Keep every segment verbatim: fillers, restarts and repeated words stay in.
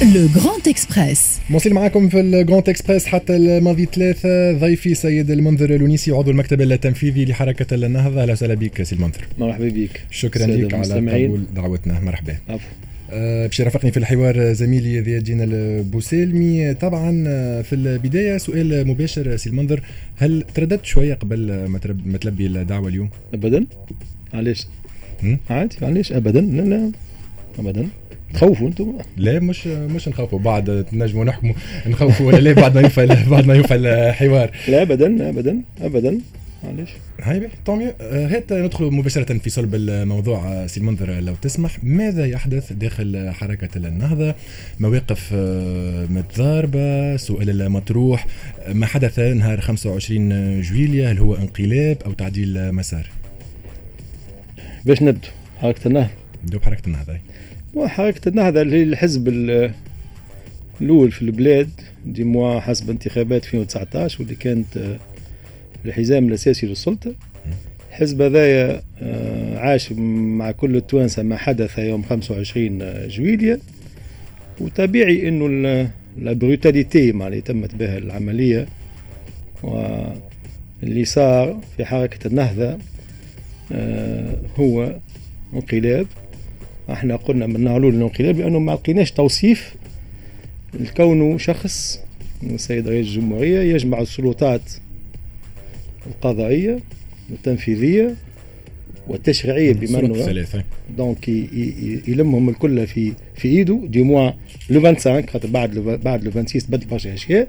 Le Grand Express. موصل معكم في الجراند اكسبريس حتى الماضي ثلاثة. ضيفي سيد المنذر الونيسي عضو المكتب التنفيذي لحركة النهضة. أهلا وسهلا بك سي المنذر. مرحبا بك. شكرا لك على قبول دعوتنا. مرحبا. أه باش يرافقني في الحوار زميلي ضياء الدين البوسيلمي. طبعا في البداية سؤال مباشر سي المنذر، هل ترددت شوية قبل ما تلبي الدعوة اليوم؟ أبدا. علاش؟ عادي علاش أبدا؟ لا لا أبدا. تخوفوا انتم؟ لا مش مش نخوفوا، بعد نجموا نحكموا نخوفوا ولا لا بعد ما يفعل بعد ما يفعل الحوار. لا ابدا ابدا ابدا. معليش. هاي طومي. هات ندخل مباشره في صلب الموضوع سي المنذر لو تسمح. ماذا يحدث داخل حركه النهضه؟ مواقف متضاربه، سؤال المطروح، ما حدث نهار خمسة وعشرين جويلية، هل هو انقلاب او تعديل مسار؟ باش نبدو حركه النهضه؟ نبدو بحركه النهضه. وحركة النهضة اللي الحزب الأول في البلاد دي موا حسب انتخابات ألفين وتسعة عشر واللي كانت الحزام الأساسي للسلطة. الحزب هذايا عاش مع كل التوانسة ما حدث يوم خمسة وعشرين جويلية، وطبيعي إنه البروتاليتي مع اللي تمت بها العملية واللي صار في حركة النهضة هو انقلاب. احنا قلنا من نهار الاول الانقلاب لانه ما لقيناش توصيف لكونه شخص من السيد رئيس الجمهوريه يجمع السلطات القضائيه والتنفيذيه والتشريعيه بمعنى دونك يلمهم الكل في في ايده دي موا لو خمسة وعشرين خاطر بعد بعد لو ستة وعشرين بدل برشا اشياء.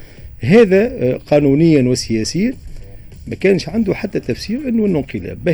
هذا قانونيا وسياسيا ما كانش عنده حتى تفسير انه انقلاب به.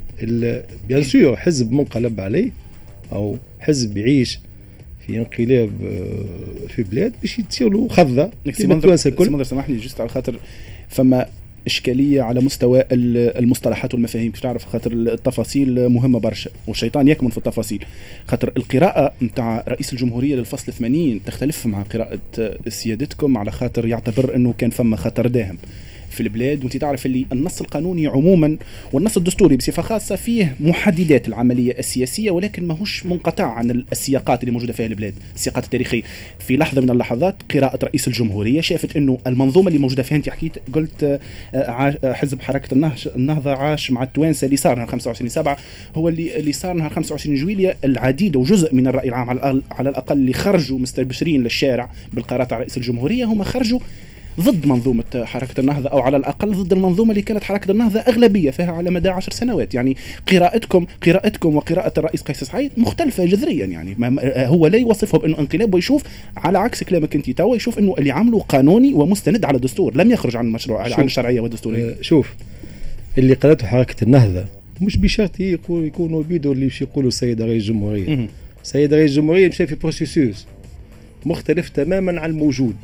بيان سور حزب منقلب عليه أو حزب يعيش في انقلاب في بلاد باش تصير له خضة كما التوانسة الكل. سمندر سامحني جست على خاطر فما إشكالية على مستوى المصطلحات والمفاهيم، كيف تعرف خاطر التفاصيل مهمة برشا والشيطان يكمن في التفاصيل. خاطر القراءة نتاع رئيس الجمهورية للفصل ثمانين تختلف مع قراءة سيادتكم على خاطر يعتبر أنه كان فما خطر داهم في البلاد. وانت تعرف اللي النص القانوني عموما والنص الدستوري بصفة خاصة فيه محددات العملية السياسية، ولكن ماهوش منقطع عن السياقات اللي موجودة فيها البلاد، السياقات التاريخية. في لحظة من اللحظات قراءة رئيس الجمهورية شافت انه المنظومة اللي موجودة فيها، انت حكيت قلت حزب حركة النهضة عاش مع التوانسة اللي صار نهار خمسة وعشرين سبعة، هو اللي اللي صار نهار خمسة وعشرين جويلية. العديد وجزء من الرأي العام على على الأقل اللي خرجوا مستبشرين للشارع بالقرارات على رئيس الجمهورية هم خرجوا ضد منظومة حركة النهضة، أو على الأقل ضد المنظومة اللي كانت حركة النهضة أغلبية فيها على مدى عشر سنوات. يعني قراءتكم قراءتكم وقراءة الرئيس قيس سعيد مختلفة جذريا. يعني هو لا يوصفه بأنه انقلاب، ويشوف على عكس كلامك أنت توا يشوف أنه اللي عمله قانوني ومستند على الدستور، لم يخرج عن المشروع عن الشرعية والدستورية. آه شوف اللي قالته حركة النهضة مش بشرط يكونوا بيدوا اللي يقولوا السيد رئيس الجمهورية. السيد رئيس الجمهورية مشى في بروسيسوس مختلف تماما عن الموجود،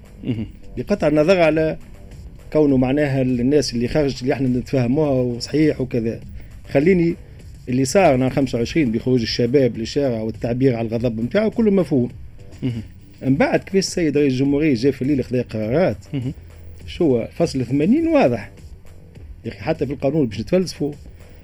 بقطع النظر على كونه معناها الناس اللي خرجت اللي احنا نتفاهموها وصحيح وكذا. خليني اللي صار نهار خمسة وعشرين بخروج الشباب للشارع والتعبير على الغضب نتاعو كله مفهوم. من بعد كيف السيد رئيس الجمهورية جاء في الليل خذا قرارات شو فصل ثمانين واضح يا اخي حتى في القانون باش نتفلسفوا،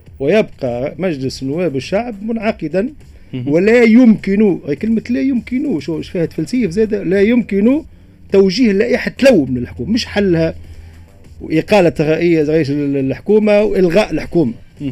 ويبقى مجلس نواب الشعب منعقدا ولا يمكن، كلمة لا يمكن شو ايش فيها تفلسيف زاده، لا يمكن توجيه اللائحة تلو من الحكومة مش حلها وإقالة رئيس الحكومة وإلغاء الحكومة.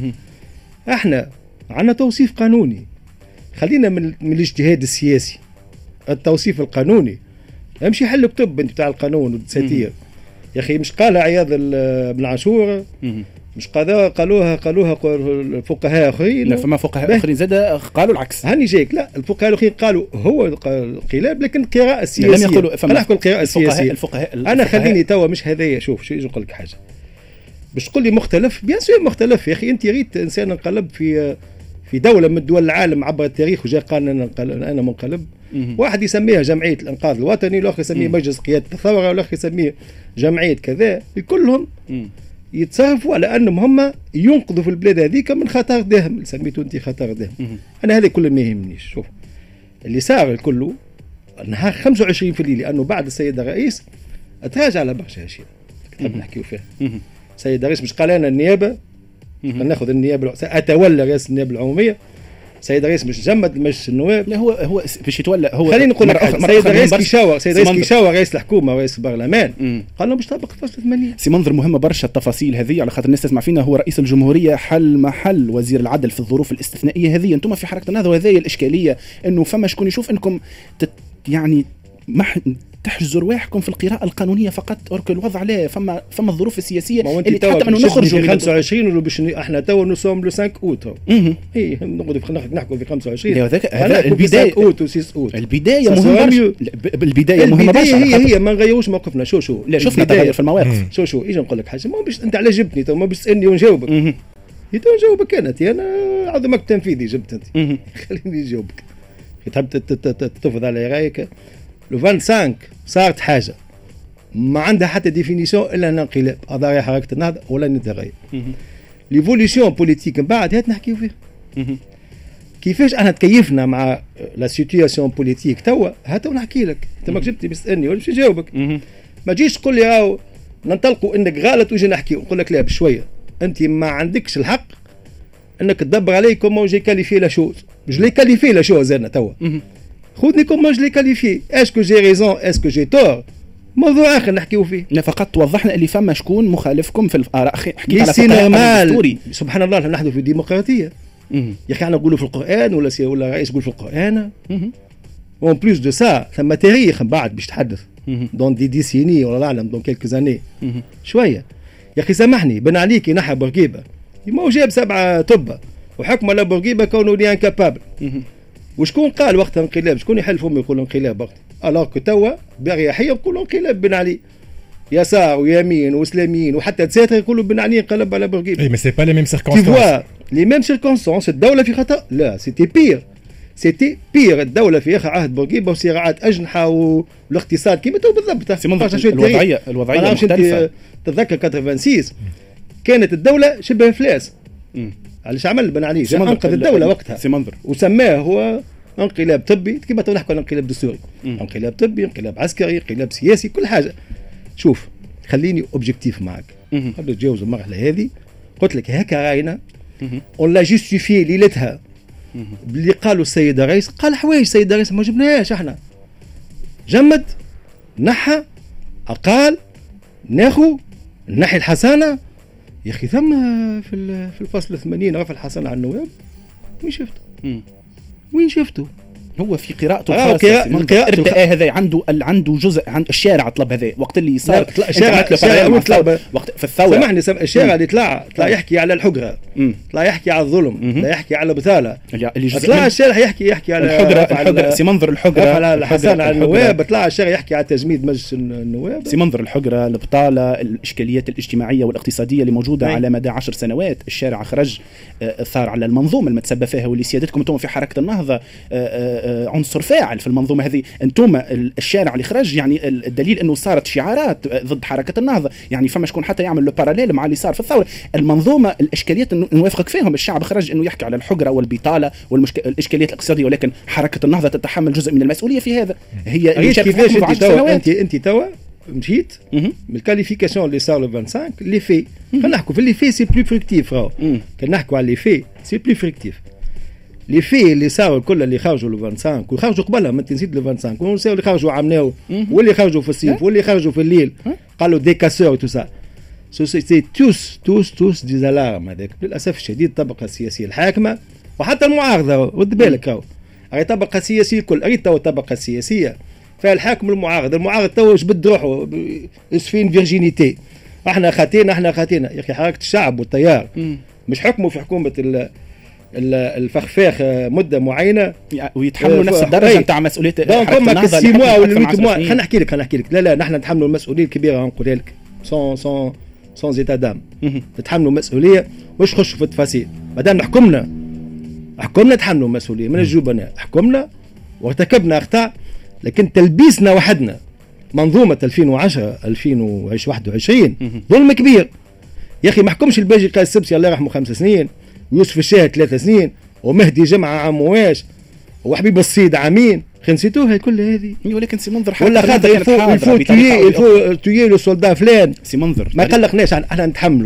احنا عنا توصيف قانوني، خلينا من, من الاجتهاد السياسي. التوصيف القانوني امشي حل كتب انت بتاع القانون والدساتير يا اخي. مش قال عياض بن عاشور، مش قالوها قالوها قالوها الفقهاء اخرين. لا فما فقهاء اخرين زاد قالوا العكس. هاني جايك لا الفقهاء الاخرين قالوا هو الانقلاب لكن القراءه السياسيه لم يقولوا. فما نحكوا القراءه السياسيه. الفقهاء انا خليني توا مش هذايا. شوف شو يجي نقول لك حاجه باش تقول لي مختلف. بيان سور مختلف يا اخي. انت ريت انسان انقلب في في دوله من دول العالم عبر التاريخ وجاء قال انا انا منقلب. واحد يسميها جمعيه الانقاذ الوطني، والاخر يسميه مجلس قياده الثوره، والاخر يسميه جمعيه كذا. كلهم يتصرفوا على انهم هم ينقذوا في البلاد هذيك من خطر داهم، سميته انت خطر داهم. انا هذا كله ما يهمنيش. شوف اللي صار الكل نهار خمسة وعشرين في الليل، لانه بعد السيد الرئيس اتراجع على برشا اشياء كتب نحكيو فيها. السيد الرئيس مش قال انا النيابه ناخذ النيابه اتولى رئاسه النيابه العموميه. سيد الرئيس مش جمد مش النواب. لا هو هو باش يتولى هو خليني نقول لك سيد الرئيس كي شاور سيد الرئيس كي شاور رئيس الحكومه ورئيس البرلمان قال له باش طبق فصل ثمانين. سي منظر مهمه برشا التفاصيل هذه على خاطر الناس تسمع فينا. هو رئيس الجمهوريه حل محل وزير العدل في الظروف الاستثنائيه هذه. انتم في حركه النهضه وهذه الاشكاليه انه فما شكون يشوف انكم تت يعني مح تحجزوا رواحكم في القراءة القانونية فقط. أرك الوضع لا فما فما الظروف السياسية اللي تحتم أنه نخرجوا من خمسة وعشرين ولا باش احنا توا نصوم لو خمسة أوت. إيه نقعد نحكوا في خمسة وعشرين. هذا البداية أوت وستة أوت. البداية مهمة. البداية مهمة برشا. هي هي ما نغيروش موقفنا. شو شو لا شفنا تغير في المواقف. شو شو إيش نقول لك حاجة ما باش أنت على جبتني تو ما باش تسألني ونجاوبك. تو نجاوبك أنا أنا عضو مكتب تنفيذي جبت أنت. خليني نجاوبك. تحب تفرض على رأيك. لو خمسة وعشرين صارت حاجة ما عندها حتى ديفينيسيون إلا الانقلاب أضاعي حركة النهضة ولا نتغير. ليفوليسيون بوليتيك من بعد هات نحكيو فيها. كيفاش أنا تكيفنا مع لا سيتوياسيون بوليتيك توا هاتو نحكي لك. أنت ما جبتني بتسألني ولا باش نجاوبك. ما تجيش تقول لي راهو ننطلقوا إنك غلط ويجي نحكيو نقول لك لا بشوية أنت ما عندكش الحق إنك تدبر علي كومون جي كاليفي لا شوز. مش لي كاليفي لا شوز أنا توا. خذني كومون جي كاليفي. اسكو جي ريزون اسكو جي تور موضوع اخر نحكيو فيه. لا فقط توضحنا اللي فما شكون مخالفكم في الاراء. حكيت على فقه سبحان الله نحن نحن في ديمقراطيه. يا اخي احنا نقولوا في القران ولا سي ولا رئيس يقول في القران. اون بليس دو سا ثم تاريخ من بعد باش تحدث دون دي ديسيني ولا اعلم دون كيلكو زاني شويه. يا اخي سامحني بن عليك ينحى بورقيبه ما هو جاب سبعه تبه وحكم على بورقيبه كونه لي انكابابل. وشكون قال وقت انقلاب؟ شكون يحل فمه يقول انقلاب وقت؟ الوغ كو توا باريحيه يقولوا انقلاب بن علي. يسار ويمين واسلاميين وحتى تساتر يقولوا بن علي انقلب على بورقيبه. اي مي سي با لي ميم سيركونستانس. تي فوا لي ميم سيركونستانس. الدوله في خطا؟ لا سيتي بير سيتي بير. الدوله في اخر عهد بورقيبه وصراعات اجنحه والاقتصاد كيما تو بالضبط. الوضعيه الوضعيه مختلفه. تتذكر ستة وثمانين كانت الدوله شبه افلاس. علاش عمل بن علي؟ جاء انقذ الدوله وقتها سي منظر وسماه هو انقلاب طبي كما نحكوا على انقلاب دستوري. انقلاب طبي انقلاب عسكري انقلاب سياسي كل حاجه. شوف خليني اوبجيكتيف معك قبل نتجاوز المرحله هذه. قلت لك هكا راينا اون لا جوستيفي ليلتها اللي قالوا السيد الرئيس. قال حوايج السيد الرئيس ما جبناهاش احنا. جمد نحى اقال ناخو الناحيه الحسنه. يا اخي ثم في في الفصل ثمانين رفع الحسنه على النواب وين شفته؟ وين شفته؟ هو في قراءته الخاصه هذا عنده عنده جزء عند الشارع طلب هذا وقت اللي صار الشارع الشارع وقت في الثوره. سامحني الشارع اللي طلع طلع يحكي على الحجره طلع يحكي على الظلم لا يحكي على البطاله. طلع الشارع يحكي يحكي على الحجره الحجره سي منظر الحجره على الحسن على النواب. طلع الشارع يحكي على تجميد مجلس النواب. سي منظر الحجره البطاله الاشكاليات الاجتماعيه والاقتصاديه اللي موجوده على مدى عشر سنوات. الشارع خرج ثار على المنظومه المتسبب فيها واللي سيادتكم انتم في حركه النهضه عنصر فاعل في المنظومه هذه. انتم الشارع اللي خرج يعني الدليل انه صارت شعارات ضد حركه النهضه. يعني فما شكون حتى يعمل لو باراليل مع اللي صار في الثوره. المنظومه الاشكاليات نوافقك فيهم. الشعب خرج انه يحكي على الحجره والبطاله والاشكاليات الاقتصاديه ولكن حركه النهضه تتحمل جزء من المسؤوليه في هذا. هي كيفاش انت توا انت انت توا مشيت من الكاليفيكاسيون اللي صار لو خمسة وعشرين لي في. خلينا نحكوا في لي في سي بلو فريكتيف. كان نحكوا على لي في سي بلو فريكتيف. لي في اللي صاروا الكل اللي خرجوا لو خمسة وعشرين وخرجوا قبلها ما تنسيت لو خمسة وعشرين ونساو اللي خرجوا عمناو واللي خرجوا في الصيف واللي خرجوا في الليل قالوا دي كاسور تو سا سوسيتي توس توس توس دي زالارم. هذاك للاسف الشديد الطبقه السياسيه الحاكمه وحتى المعارضه رد بالك راهو هاي طبقه سياسيه الكل. اريد تو الطبقه السياسيه فالحاكم المعارض المعارض تو ايش بده روحه اسفين فيرجينيتي. احنا خاتينا احنا خاتينا يا اخي. حركه الشعب والتيار مش حكموا في حكومه الفخفاخ مده معينه ويتحملوا نفس الدرجه نتاع مسؤوليه حركه النهضه. خلينا نحكي لك خلينا نحكي لك لا لا نحن نتحملوا المسؤوليه الكبيره. نقولها لك سون سون سون زيتا دام نتحملوا مسؤوليه واش نخشوا في التفاصيل. مادام حكمنا حكمنا نتحملوا المسؤوليه من الجبناء. حكمنا وارتكبنا اخطاء لكن تلبيسنا وحدنا منظومه ألفين وعشرة ألفين وواحد وعشرين ظلم كبير. يا اخي ما حكمش الباجي قال السبسي الله يرحمه خمس سنين ويوسف الشاهد ثلاث سنين ومهدي جمعه عام واش وحبيب الصيد عامين. خنسيتوها كل هذه ولكن سي منظر ولا خاطر الفو الفو تيي الفو تيي لو سولدا فلان سي منظر ما قلقناش احنا نتحملوا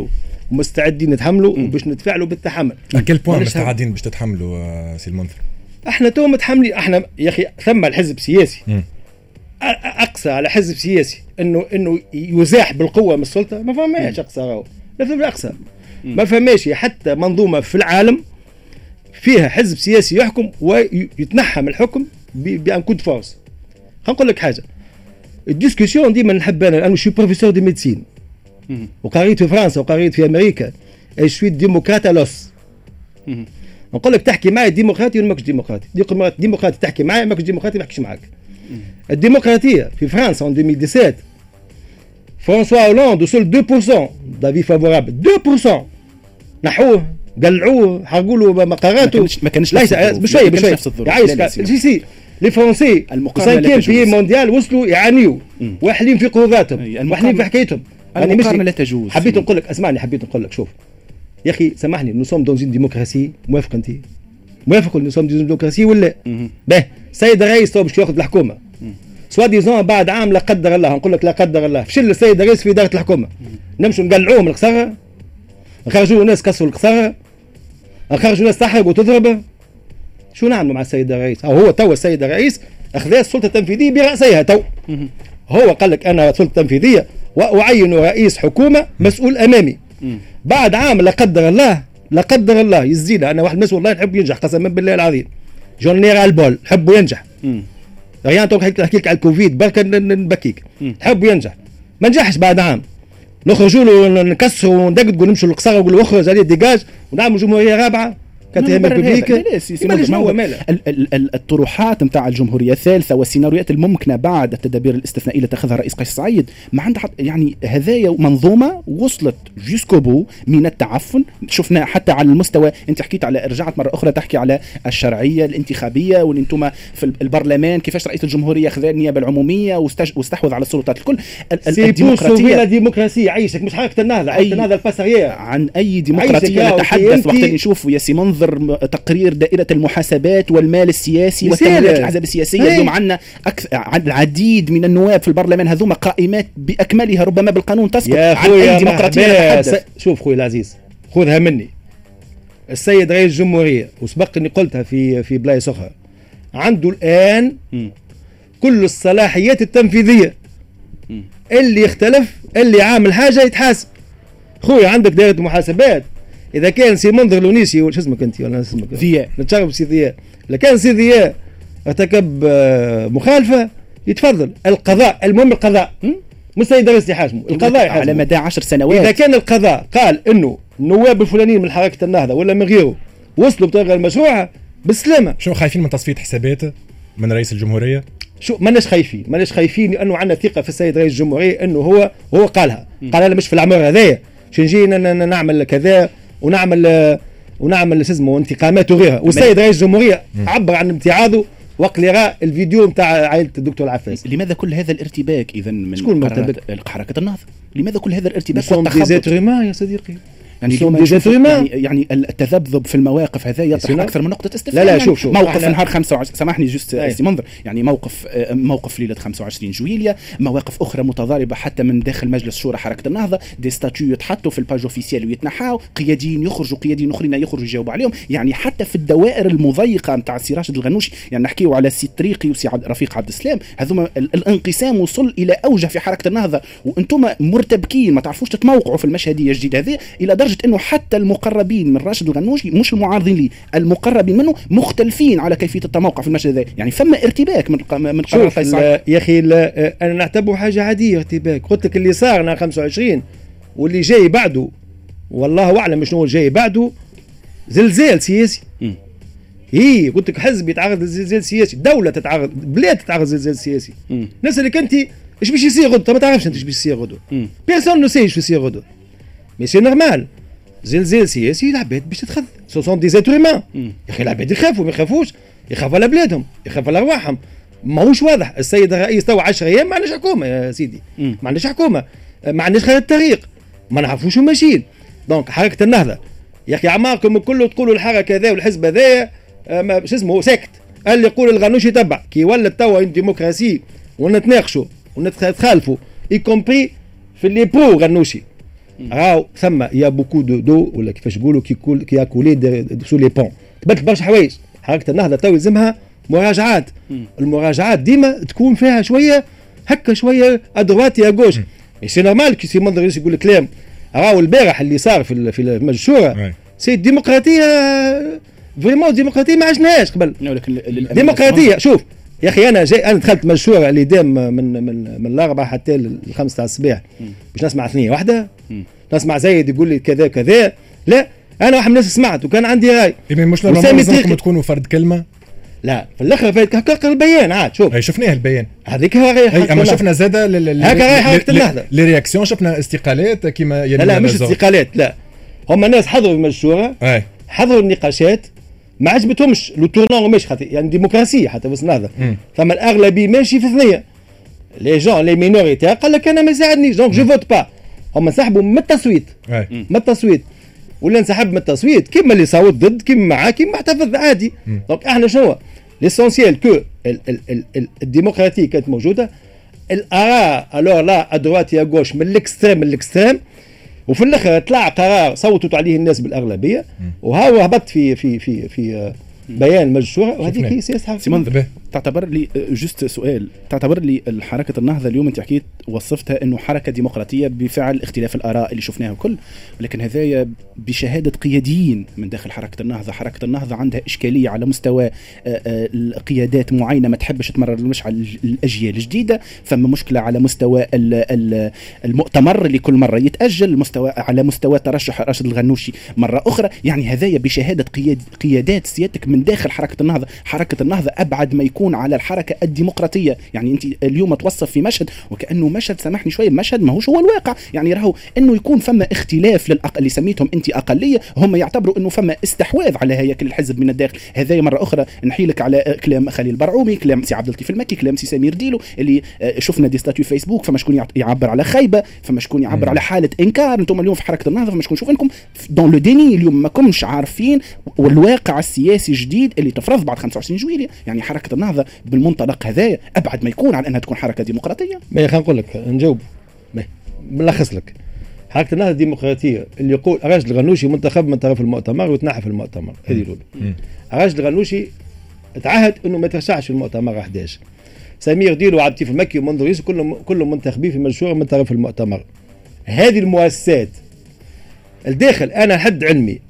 ومستعدين نتحملوا وباش نتفاعلوا بالتحمل. اكل بوان مستعدين باش تتحملوا سي المنذر؟ احنا تو متحملين. احنا يا اخي ثم الحزب سياسي م. اقصى على حزب سياسي انه انه يزاح بالقوه من السلطه، ما فهماش اقصى راهو لا في الاقصى ما فهماش حتى منظومه في العالم فيها حزب سياسي يحكم ويتنحى من الحكم بان كود فورس. خلينا نقول لك حاجه، الديسكسيون ديما نحب انا انا شو بروفيسور دي ميديسين وقريت في فرنسا وقريت في امريكا اي شوي ديمقراط لوس. نقول لك تحكي معي ديمقراطي ولا ماكش ديمقراطي؟ ديمقراطي تحكي معي، ماكش ديمقراطي ما نحكيش معاك. الديمقراطيه في فرنسا en ألفين وسبعطاش فرانسوا هولاند وصل اثنين بالمئة دافي فافورابل اثنين بالمئة نحوه قلعوه حرقوا له مقاراته ما كانش بشويه بشويه يعيش سي سي لي فرونسي سانكيم بي مونديال وصلوا يعانيوا واحلين في قروضاتهم واحلين في حكايتهم. يعني المقارنه لا تجوز. حبيت نقول لك اسمعني حبيت نقول لك شوف يا اخي سامحني نو سوم دون اون ديموكراسي. موافق انت؟ موافق نو سوم دون ديموكراسي ولا؟ باه السيد الرئيس تو باش ياخذ الحكومه سوا ديزون بعد عام لا قدر الله نقول لك لا قدر الله فشل السيد الرئيس في اداره الحكومه نمشوا نقلعوه من القصاره نخرجوا ناس كسروا القصاره نخرجوا ناس تحرق وتضرب. شو نعملوا مع السيد الرئيس؟ او هو تو السيد الرئيس اخذ السلطه التنفيذيه براسيها تو هو قال لك انا سلطه تنفيذيه واعين رئيس حكومه مسؤول امامي. بعد عام لا قدر الله لا قدر الله يزيد انا واحد الناس والله نحب ينجح قسما بالله العظيم جونيرال بول نحبه ينجح ريان تو نحكي لك على الكوفيد برك نبكيك نحبه ينجح ما نجحش بعد عام نخرجوا له نكسروا وندقدقوا نمشوا للقصاره ونقولوا اخرج عليه ديجاج ونعملوا جمهوريه رابعه كانت هي ريبوبليك. الطروحات نتاع الجمهوريه الثالثه والسيناريوهات الممكنه بعد التدابير الاستثنائيه اللي اتخذها الرئيس قيس سعيد ما عندها يعني هذايا منظومه وصلت جوسكو بو من التعفن. شفنا حتى على المستوى انت حكيت على رجعت مره اخرى تحكي على الشرعيه الانتخابيه وان انتم في البرلمان كيفاش رئيس الجمهوريه خذ النيابه العموميه واستحوذ على السلطات الكل. الديمقراطيه لا ديمقراطيه عيشك مش حركه النهضه حركه النهضه الفسريه عن اي ديمقراطيه نتحدث وقت اللي نشوفوا ياسي منظر تقرير دائرة المحاسبات والمال السياسي وتمويلات الأحزاب السياسية. اليوم عندنا العديد من النواب في البرلمان هذوما قائمات بأكملها ربما بالقانون تسقط عن أي ديمقراطية نتحدث. شوف خوي العزيز خذها مني السيد رئيس الجمهورية وسبق اني قلتها في في بلايص أخرى عنده الآن م. كل الصلاحيات التنفيذية م. اللي يختلف اللي عامل حاجة يتحاسب. خوي عندك دائرة محاسبات اذا كان سي منذر لونيسي وش اسمك انت ولا اسمك ضياء نتشرب سي ضياء اذا كان سي ضياء ارتكب مخالفه يتفضل القضاء المهم القضاء مش السيد الرئيس يحاسبه القضاء يحاسبه على مدى عشر سنوات. اذا كان القضاء قال انه النواب الفلانيين من حركه النهضه ولا من غيره وصلوا بطريقه المشروعه بالسلامه. شو خايفين من تصفيه حسابات من رئيس الجمهوريه؟ شو ماناش خايفين ماناش خايفين لانه عندنا ثقه في السيد رئيس الجمهوريه انه هو هو قالها قال انا مش في العمر هذايا شو نجي نعمل كذا ونعمل ونعمل اسمه انتقامات وغيرها. والسيد رئيس الجمهوريه عبر عن امتعاضه وقت اللي رأى الفيديو نتاع عائله الدكتور العفاس. لماذا كل هذا الارتباك اذا من شكون مرتبك؟ حركه النهضه لماذا كل هذا الارتباك والتخبط يا صديقي؟ يعني, يعني يعني التذبذب في المواقف هذا يطرح اكثر من نقطه استفهام. لا لا شوف شوف موقف نهار خمسة وعشرين سامحني جست سي منظر يعني موقف موقف ليله خمسة وعشرين جويليا مواقف اخرى متضاربه حتى من داخل مجلس شورى حركه النهضه دي ستاتيو يتحطوا في الباج اوفيسيال ويتنحاو قياديين يخرجوا قياديين اخرين يخرجوا يجاوبوا عليهم. يعني حتى في الدوائر المضيقه نتاع السي راشد الغنوشي يعني نحكيو على السي طريقي وسي رفيق عبد السلام هذوما الانقسام وصل الى اوجه في حركه النهضه وانتم مرتبكين ما تعرفوش تتموقعوا في المشهديه الجديده هذه الى درجه انه حتى المقربين من راشد الغنوشي مش المعارضين لي المقربين منه مختلفين على كيفيه التموقع في المشهد هذا. يعني فما ارتباك من من قرار قيس سعيد. يا اخي انا نعتبره حاجه عاديه ارتباك. قلت لك اللي صار نهار خمسة وعشرين واللي جاي بعده والله اعلم شنو الجاي بعده زلزال سياسي. هي قلت لك حزب يتعرض لزلزال سياسي دوله تتعرض بلاد تتعرض لزلزال سياسي. الناس اللي كنتي ايش باش يصير غدوه ما تعرفش انت ايش باش يصير غدوه بيرسون نو سي ايش باش يصير غدوه مي سي نورمال زلزال سياسي العباد باش تتخذ سو سون دي زيتر هيومان. يا اخي العباد يخافوا ما يخافوش يخافوا على بلادهم يخافوا على ارواحهم. ماهوش واضح السيد الرئيس تو عشرة ايام ما عندناش حكومه يا سيدي ما عندناش حكومه ما عندناش خير الطريق ما نعرفوش وين ماشيين. دونك حركه النهضه يا اخي عماركم كله تقولوا الحركه ذا والحزب هذايا شو اسمه ساكت. اللي يقول الغنوش يتبع كي ولات توا ديمقراطيه ونتناقشوا ونتخالفوا اي كومبري في اللي برو غنوشي راهو ثم يا بوكو دو دو ولا كيفاش يقولوا كي كول كي كولي سو لي بون تبدل برشا حوايج. حركه النهضه تو يلزمها مراجعات. المراجعات ديما تكون فيها شويه هكا شويه ادروات يا جوش. سي نورمال كي سي منظر يقول الكلام راهو البارح اللي صار في في المجشوره سي الديمقراطيه فريمون ديمقراطيه ما عشناهاش قبل. ديمقراطيه شوف يا اخي انا جاي انا دخلت مجشوره اللي دام من من من الاربعه حتى الخمسه تاع الصباح باش نسمع ثنيه واحده نسمع زايد يقول لي كذا كذا. لا انا واحد من الناس سمعت وكان عندي راي. اذا مش لازم تكونوا فرد كلمه. لا في الاخر فايت هكا البيان عاد شوف اي شفناه البيان هذيك هاي اما شفنا زاده هكا راهي حركه النهضه لي رياكسيون شفنا استقالات كيما لا, لا مش استقالات لا هم الناس حضروا المجشوره حضروا النقاشات ما عجبتهمش لو تورنون ماشي خاطر يعني ديمقراطيه حتى بس النهضه ثم الاغلبيه ماشي في ثنيه لي جون لي مينوريتي قال لك انا ما يساعدنيش دونك جو فوت با هم انسحبوا من التصويت من التصويت ولا انسحب من التصويت كيما اللي صوت ضد كيما معاه كيما احتفظ عادي. دونك احنا شنو ليسونسيال كو الديمقراطيه كانت موجوده الاراء الور لا ادروات يا غوش من الاكستريم من الاكستريم وفي الاخر طلع قرار صوتوا عليه الناس بالاغلبيه وهو هبط في في في في بيان المجشوره وهذيك هي سياسه سيمون. تعتبر لي جست سؤال تعتبر لي حركه النهضه اليوم انت حكيت وصفتها انه حركه ديمقراطيه بفعل اختلاف الاراء اللي شفناه الكل ولكن هذايا بشهاده قياديين من داخل حركه النهضه. حركه النهضه عندها اشكاليه على مستوى القيادات معينه ما تحبش تمرر المشعل الاجيال الجديده. فما مشكله على مستوى المؤتمر اللي كل مره يتاجل مستوى على مستوى ترشح راشد الغنوشي مره اخرى. يعني هذايا بشهاده قياد قيادات سيادتك من داخل حركه النهضه. حركه النهضه ابعد ما يكون على الحركه الديمقراطيه. يعني انت اليوم توصف في مشهد وكانه مشهد سامحني شويه مشهد ما هوش هو الواقع. يعني راهو انه يكون فما اختلاف للأق... اللي سميتهم انت اقليه هم يعتبروا انه فما استحواذ على هياكل الحزب من الداخل. هذا مره اخرى نحيلك على كلام خليل برعومي كلام سي عبد اللطيف المكي كلام سي سمير ديلو اللي شفنا دي ستاتيو فيسبوك فما شكون يعبر على خيبه فما شكون يعبر م. على حاله انكار. انتم اليوم في حركه النهضه فما شكون نشوف انكم دون لو ديني اليوم ما كمش عارفين والواقع السياسي الجديد اللي تفرض بعد خمسة وعشرين جويلية. يعني حركه النهضه بالمنطلق هذا ابعد ما يكون عن انها تكون حركه ديمقراطيه. ما خلينا نقول لك نجاوب ملخص لك. حركه النهضه الديمقراطيه اللي يقول راشد الغنوشي منتخب من طرف المؤتمر وتنحى في المؤتمر هذه الاولى. راشد الغنوشي تعهد انه ما ترشحش في المؤتمر أحد عشر. سمير ديلو وعبد اللطيف المكي ومنظور يوسف كلهم كلهم منتخبين في مجشوره من طرف المؤتمر. هذه المؤسسات الداخل انا حد علمي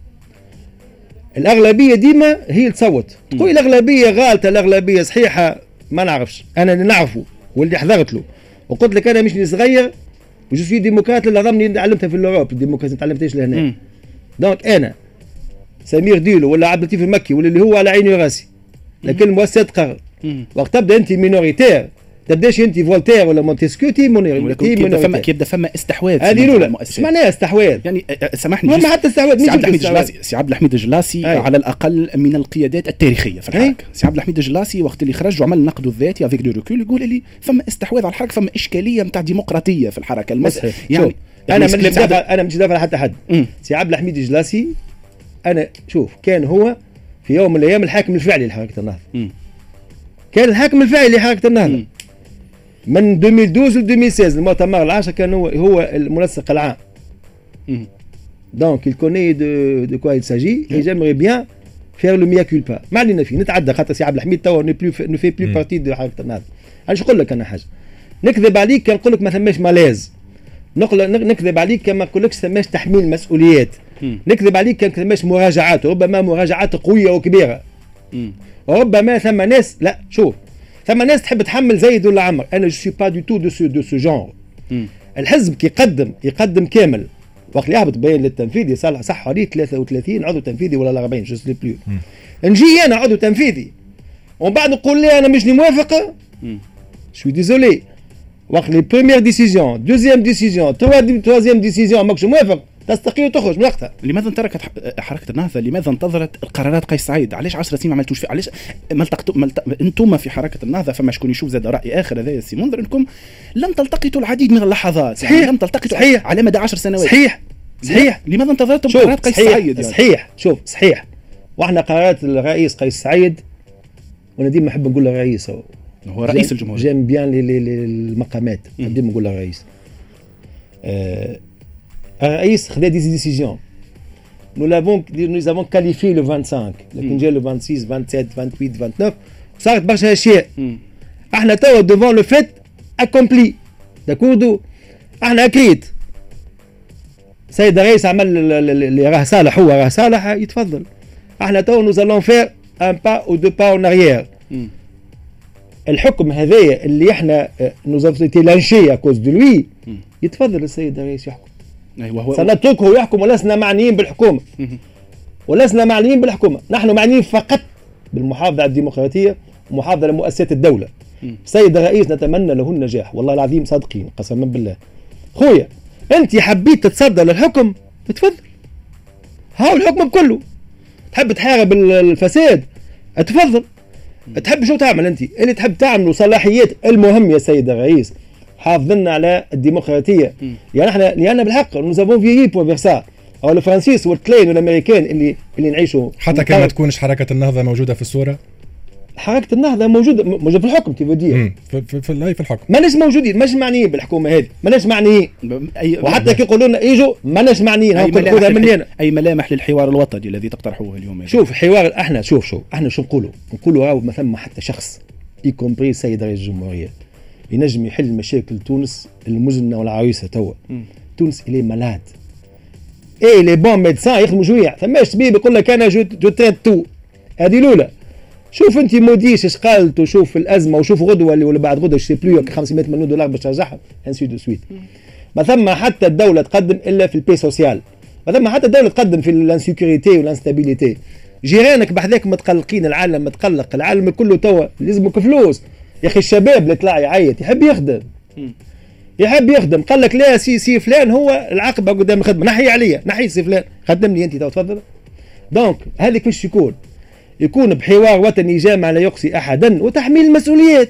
الاغلبيه ديما هي تصوت. تقول الاغلبيه غالطه الاغلبيه صحيحه ما نعرفش. انا اللي نعرفه واللي حضرت له وقلت لك انا مش صغير وجو سوي ديمقراط اللي عظمني تعلمتها في الاوروب الديمقراطيه ما تعلمتهاش لهنا. دونك انا سمير ديلو ولا عبد اللطيف المكي ولا اللي هو على عيني وراسي لكن المؤسسات تقرر. وقت تبدا انت مينوريتير تبداش انت فولتير ولا مونتسكيو تي مونوريتير فما كيبدا فما استحواذ. هذه الاولى ايش معناها استحواذ؟ يعني سامحني ما حتى استحواذ. سي عبد الحميد الجلاسي سي عبد الحميد الجلاسي على الاقل من القيادات التاريخيه في الحركه. سي عبد الحميد الجلاسي وقت اللي خرج وعمل نقده الذاتي افيك دو ريكول يقول لي فما استحواذ على الحركه فما اشكاليه نتاع ديمقراطيه في الحركه المس... يعني انا من دافع انا مش دافع حتى حد. سي عبد الحميد الجلاسي انا شوف كان هو في يوم من الايام الحاكم الفعلي لحركه النهضه. م. كان الحاكم الفعلي لحركه النهضه م. من ألفين واثناشر ل ألفين وستة المؤتمر العاشر كان هو هو المنسق العام. دونك il connaît de de quoi il s'agit et j'aimerais bien faire le mea culpa. ما علينا فيه نتعدى خاطر سي عبد الحميد توا نو بلو نو في بلو بارتي دو حركه النهضه. علاش نقول لك انا حاجه نكذب عليك كان نقول لك ما ثماش مالاز. نقول نكذب عليك كان ما نقولكش ثماش تحميل مسؤوليات. نكذب عليك كان ثماش مراجعات ربما مراجعات قويه وكبيره. وربما ثم ناس لا شوف ثم ناس تحب تحمل زايد ولا عمر. انا جو سوي با دو تو دو سو دو سو جونر. الحزب كي يقدم يقدم كامل وقت اللي يهبط بيان للتنفيذي صالح صح عليه ثلاثة وثلاثين عضو تنفيذي ولا أربعين جو سلي بلو. نجي انا عضو تنفيذي ومن بعد نقول لي انا مش موافق شوي ديزولي. وقت لي بروميير ديسيزيون دوزيام ديسيزيون تروازيام ديسيزيون ماكش موافق تستقيل وتخرج من وقتها. لماذا تركت حركه النهضه؟ لماذا انتظرت القرارات قيس سعيد؟ علاش عشر سنين ما عملتوش فيه؟ علاش ما التقطوا ملت... انتم في حركه النهضه فما شكون يشوف زاد راي اخر هذا سي منذر انكم لم تلتقطوا العديد من اللحظات. صحيح. يعني لم تلتقطوا صحيح. على مدى عشر سنوات. صحيح صحيح. لماذا انتظرتم قرارات قيس سعيد؟ يعني. صحيح شوف صحيح. واحنا قرارات الرئيس قيس سعيد وانا ديما نحب نقول له رئيس هو هو رئيس الجمهوريه. جيم بيان المقامات ديما نقول له رئيس. آه الرئيس خذا دي ديسيزيون nous l'avons nous avons qualifié le vingt-cinq لكن جا le vingt-six vingt-sept vingt-huit vingt-neuf صارت برشا اشياء احنا توا devant le fait accompli داكوردو احنا اكيد سيد الرئيس عمل اللي راه صالح هو راه صالح يتفضل احنا توا nous allons faire un pas ou deux pas en arrière الحكم هذايا اللي احنا nous avons été lynchés à cause de lui يتفضل السيد الرئيس يحكم ايوه سنتركه يحكم ولسنا معنيين بالحكومه ولسنا معنيين بالحكومه نحن معنيين فقط بالمحافظه على الديمقراطيه ومحافظه على مؤسسات الدوله السيد الرئيس نتمنى له النجاح والله العظيم صادقين قسما بالله خويا انت حبيت تتصدى للحكم تفضل هاو الحكم بكله تحب تحارب الفساد تفضل تحب شو تعمل انت اللي تحب تعمله صلاحيات المهم يا سيد الرئيس حافظنا على الديمقراطيه يعني احنا لان بالحق nous avons vieilli pour faire ça او الفرنسيس والتلاين والامريكان اللي اللي نعيشوا حتى كان ما تكونش حركه النهضه موجوده في الصوره حركه النهضه موجوده موجوده في الحكم تفدي في في في, في الحكم ماناش موجودين ماناش معنيين بالحكومه هذه ماناش معنيين وحتى كي يقولوا لنا يجوا ماناش معنيين أي ملامح, للح... اي ملامح للحوار الوطني الذي تقترحوه اليوم شوف حوار احنا شوف شوف احنا شو نقولوا نقولوا راهو ما ثم حتى شخص يكومبري سيد رئيس الجمهوريه ينجم يحل مشاكل تونس المزنه والعويصه توا تونس الي مالاد اي لي بون ميدسان يخدموا جويع فماش طبيب يقول لك انا جو جو تريت تو هذه الاولى شوف انت موديش ايش قالت وشوف الازمه وشوف غدوه اللي ولا بعد غدوه سي بلو خمسمائة مليون دولار باش ترجعها انسي دو سويت ما ثم حتى الدوله تقدم الا في البي سوسيال ما ثم حتى الدوله تقدم في الانسيكوريتي والانستابيليتي جيرانك بحذاك متقلقين العالم متقلق العالم كله توا لازمك فلوس يا اخي الشباب اللي طلع يعيط يحب يخدم يحب يخدم قال لك لا سي سي فلان هو العقبه قدام الخدمه نحي عليا نحي سي فلان خدمني انت تو تفضل دونك هذيك كيفاش يكون يكون بحوار وطني جامع لا يقصي احدا وتحميل المسؤوليات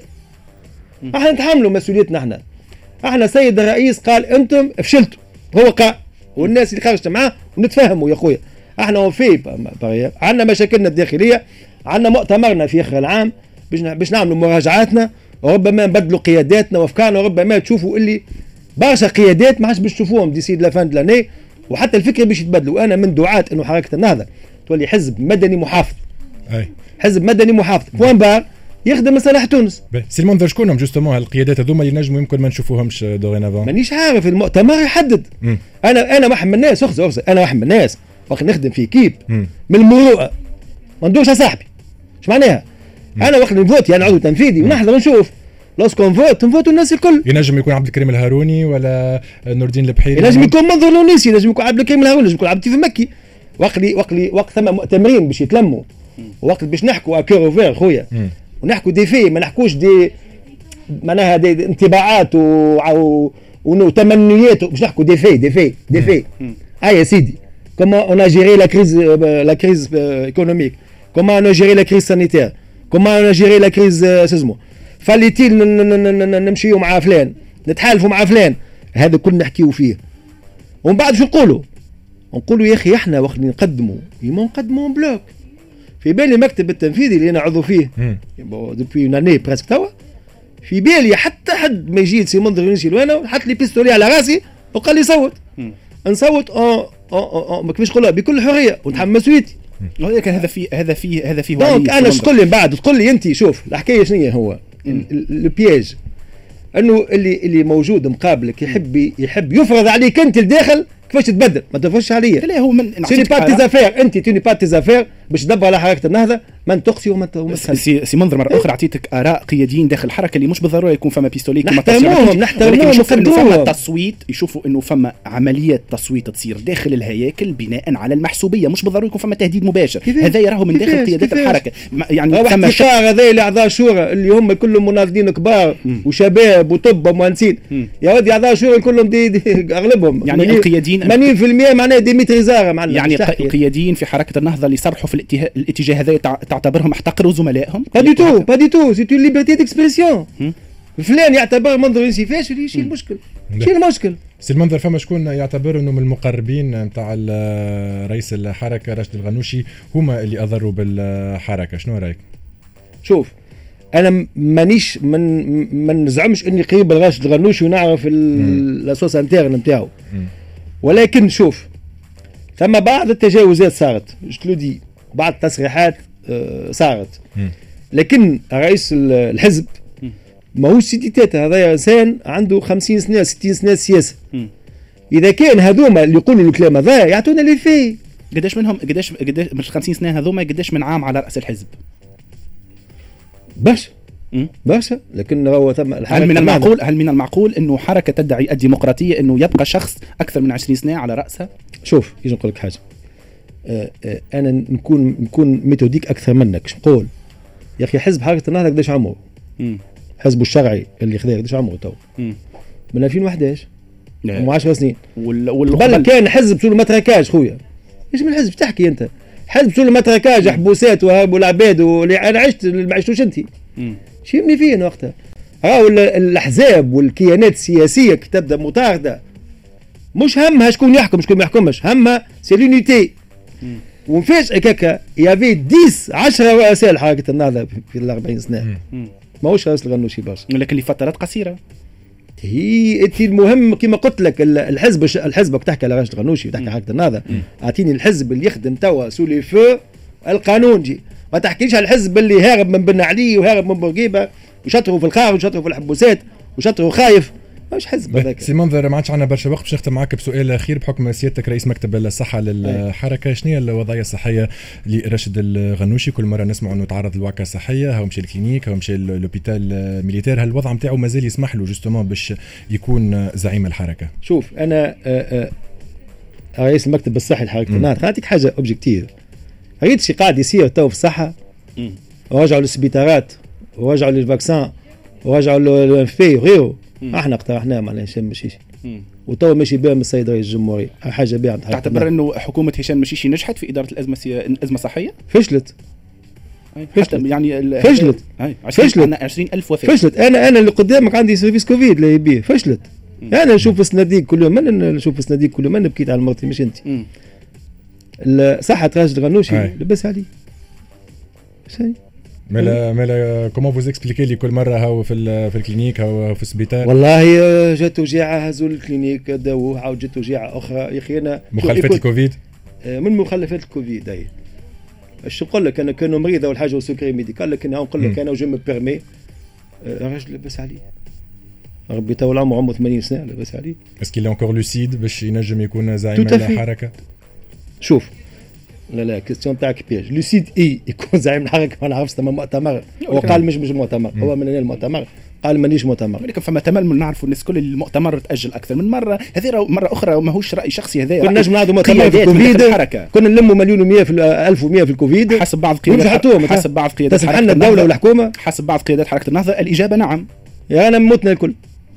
احنا نتحملوا مسؤوليتنا احنا احنا سيد الرئيس قال انتم فشلتوا هو قال والناس اللي خرجت معاه ونتفاهموا يا خويا احنا وفي عندنا مشاكلنا الداخليه عندنا مؤتمرنا في اخر العام باش باش نعملوا مراجعاتنا وربما نبدلوا قياداتنا وافكارنا وربما تشوفوا اللي برشا قيادات ما عادش باش تشوفوهم دي سي لافان دلاني وحتى الفكره باش يتبدلوا انا من دعاة انه حركه النهضه تولي حزب مدني محافظ اي حزب مدني محافظ بوان بار يخدم مصالح تونس سي المنظر شكونهم جوستومون القيادات هذوما اللي نجموا يمكن ما نشوفوهمش دوغينافون مانيش عارف المؤتمر يحدد م. انا انا واحد من الناس اخذ اخذ انا واحد من الناس وقت نخدم في كيب م. من المروءه ما ندورش على صاحبي ايش معناها م. انا وقت نفوت يعني عضو تنفيذي ونحضر ونشوف لوسكون فوت نفوتوا الناس الكل ينجم يكون عبد الكريم الهاروني ولا نور الدين البحيري ينجم يكون منظر لونيسي ينجم يكون عبد الكريم الهاروني ينجم يكون عبد اللطيف المكي وقت لي وقت لي وقت ثم مؤتمرين باش يتلموا وقت باش نحكوا اكور اوفير خويا ونحكوا دي في ما نحكوش دي معناها دي انطباعات و وتمنيات باش نحكوا دي في دي في دي في اه يا سيدي كومون اون ا جيري لا كريز لا كريز ايكونوميك كومون اون ا جيري لا كريز سانيتير كومون اون ا جيري لا كريز سيزمو فاليتيل نمشيو مع فلان نتحالفوا مع فلان هذا كل نحكيو فيه ومن بعد شو نقولوا نقولوا يا اخي احنا وقت نقدموا يما نقدموا بلوك في بالي مكتب التنفيذي اللي انا عضو فيه دوبوي اون اني بريسك توا في بالي حتى حد ما يجي سي منظر يونسي لوانا حط لي بيستولي على راسي وقال لي صوت نصوت اه اه ما كيفاش نقولها بكل حريه ونتحمل مسؤوليتي هذاك هذا في هذا في هذا فيه دونك انا اش تقول لي من بعد تقول لي انت شوف الحكايه شنو هو البياج انه اللي اللي موجود مقابلك يحب يحب يفرض عليك انت الداخل كيفاش تتبدل ما تفرضش عليا لا هو من سي با تي زافير انت توني با تي زافير باش تدبر على حركه النهضه ما تقصي وما سي, سي منظر مره اخرى اعطيتك اراء قياديين داخل الحركه اللي مش بالضروره يكون فما بيستولي كما نحترموهم نحترموهم يشوفوا انه فما تصويت يشوفوا انه فما عمليه تصويت تصير داخل الهياكل بناء على المحسوبيه مش بالضروره يكون فما تهديد مباشر هذا يراهم من داخل قيادات الحركه يعني فما شعار هذا اللي اعضاء شورى اللي هم كلهم مناضلين كبار وشباب وطب ومهندسين يا ودي اعضاء شورى كلهم دي, دي اغلبهم يعني القياديين ثمانين بالمئة معناها دي ميتريزار معنا يعني القياديين في حركه النهضه اللي صرحوا في الاتجاه هذا تعتبرهم احتقروا زملائهم با دي تو با دي تو سي اون ليبرتي ديكسبرسيون فلان يعتبر منظر ينسي فاشل يشيل المشكل شيل المشكل سي المنظر فما شكون يعتبر انه من المقربين نتاع رئيس الحركه راشد الغنوشي هما اللي اضروا بالحركه شنو رايك؟ شوف انا مانيش من ما نزعمش اني قريب لراشد الغنوشي ونعرف الاساس انترن نتاعو ولكن شوف ثم بعض التجاوزات صارت جلودي بعض التصريحات آه صارت م. لكن رئيس الحزب ما هو سيدي تاتا هذا انسان عنده خمسين سنه ستين سنه سياسه م. اذا كان هذوما اللي يقولوا الكلام هذا يعطونا لي في قداش منهم قداش قداش مش خمسين سنه هذوما قداش من عام على راس الحزب برشا برشا لكن هو ثم هل من المعقول هل من المعقول انه حركه تدعي الديمقراطيه انه يبقى شخص اكثر من عشرين سنه على راسها؟ شوف يجي نقول لك حاجه آه آه انا نكون نكون ميثوديك اكثر منك شو نقول يا اخي حزب حركه النهضه قداش عمره؟ حزبه الشرعي اللي خذاه قداش عمره تو؟ من ألفين وأحد عشر مو عشر سنين وال وال قبل كان حزب بسول ما تركاش خويا ايش من حزب تحكي انت؟ حزب بسول ما تركاش حبوسات وهربوا العباد واللي انا عشت ما عشتوش انت شو يبني فين وقتها؟ راهو الاحزاب والكيانات السياسيه كي تبدا مطارده مش همها شكون يحكم شكون ما يحكمش همها سي لونيتي ونفاجئك هكا يافي عشرة رؤساء لحركه النهضه في الأربعين سنه ماهوش راس الغنوشي برشا لكن لفترات قصيره هي انت المهم كما قلت لك الحزب الحزب تحكي على راشد الغنوشي وتحكي حركه النهضه اعطيني الحزب اللي يخدم توا سولي فو القانونجي ما تحكيش على الحزب اللي هارب من بن علي وهارب من بورقيبه وشطروا في الخارج وشطروا في الحبوسات وشطروا خايف مش حزب هذاك. سي منذر ما عادش عندنا برشا وقت باش نختم معك بسؤال اخير بحكم سيادتك رئيس مكتب الصحه للحركه شنو هي الوضعيه الصحيه لراشد الغنوشي؟ كل مره نسمع انه تعرض لوعكه صحيه هو مشى الكلينيك هو مشى لوبيتال ميليتير هل الوضع نتاعو مازال يسمح له جوستومون باش يكون زعيم الحركه؟ شوف انا آآ آآ رئيس المكتب الصحي لحركه النهضه نعطيك حاجه اوبجيكتيف ريت شي قاعد يصير تو في الصحه ورجعوا للسبيطارات ورجعوا للفاكسان ورجعوا للانفي وغيره احنا اقترحناه معناها هشام مشيشي وتو ماشي بها من السيد رئيس الجمهوريه حاجه بها. تعتبر انه حكومه هشام مشيشي نجحت في اداره الازمه الازمه الصحيه؟ فشلت فشلت يعني فشلت فشلت عشرين ألف وفاه فشلت. انا انا اللي قدامك عندي سيرفيس كوفيد اللي يبيه فشلت. انا نشوف الصناديق كل يوم انا نشوف الصناديق كل يوم انا بكيت على مرتي مش انت. صحه راشد الغنوشي لبس عليه شيء مالا مالا كومون فوز اكسبليكي لي كل مره هاو في في الكلينيك هاو في السبيطار والله جات وجيعه هزوا الكلينيك داوه عاود جات وجيعه اخرى يا اخي انا مخالفات الكوفيد من مخالفات الكوفيد اي اش نقول لك انا كانوا مريضه ولا حاجه وسكري ميديكال لكن نقول لك انا وجو مي بيرمي الراجل لبس عليه ربي تو العمر عمره ثمانين سنه لبس عليه اسكي لي انكور لوسيد باش ينجم يكون زعيم الحركه. شوف لا لا كيستيون تاعك بيج لوسيد اي يكون زعيم الحركه ما نعرفش تمام مؤتمر هو قال مش مش مؤتمر هو من المؤتمر قال مانيش مؤتمر لكن فما تمل نعرفوا الناس كل المؤتمر تاجل اكثر من مره هذه مره اخرى ماهوش راي شخصي هذا كنا نجم نعرضوا مؤتمر في الكوفيد كنا نلموا مليون ومئة في ألف ومئة في الكوفيد حسب بعض قيادات حسب بعض قيادات حركه الدوله والحكومه حسب بعض قيادات حركه النهضه الاجابه نعم يا انا موتنا الكل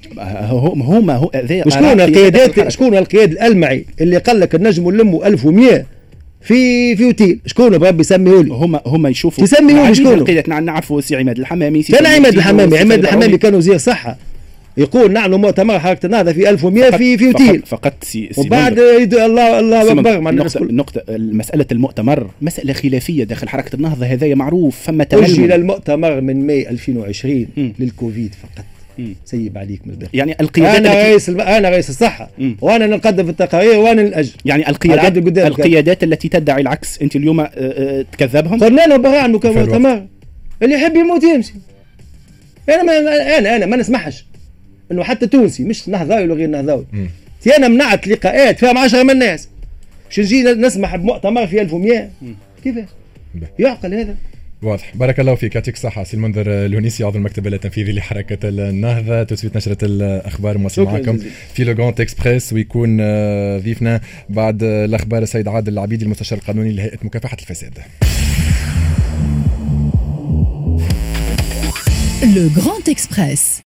هما هو شكون القيادات شكون القياد الالمعي اللي قال لك نجموا نلموا ألف ومئة في في اوتيل شكون بربي سميه لي هما هما يشوفوا تسميه لي شكون قيادات نعرفوا سي عماد الحمامي كان عماد الحمامي عماد الحمامي كان وزير صحه يقول نعم مؤتمر حركه النهضه في ألف ومئة في في اوتيل فقط سي وبعد الله الله اكبر مع النقطه النقطه مساله المؤتمر مساله خلافيه داخل حركه النهضه هذايا معروف فما تململ اجل المؤتمر من ماي ألفين وعشرين م. للكوفيد فقط م. سيب عليك من الباقي يعني القيادات انا رئيس الم... انا رئيس الصحه م. وانا نقدم في التقارير وانا الاجر يعني القيادات القيادات التي تدعي العكس انت اليوم اه اه تكذبهم قلنا له برا عنه مؤتمر اللي يحب يموت يمشي انا ما انا انا ما نسمحش انه حتى تونسي مش نهضاوي ولا غير نهضاوي تي انا منعت لقاءات فيها عشرة من الناس باش نجي نسمح بمؤتمر في ألف ومئة كيفاش يعقل هذا؟ واضح. بارك الله فيك يعطيك الصحة سي المنذر الونيسي عضو المكتب التنفيذي لحركة النهضة. تسويت نشرة الأخبار مواصل معكم في لو غراند اكسبريس ويكون ضيفنا بعد الأخبار السيد عادل العبيدي المستشار القانوني لهيئة مكافحة الفساد. لو غراند اكسبريس.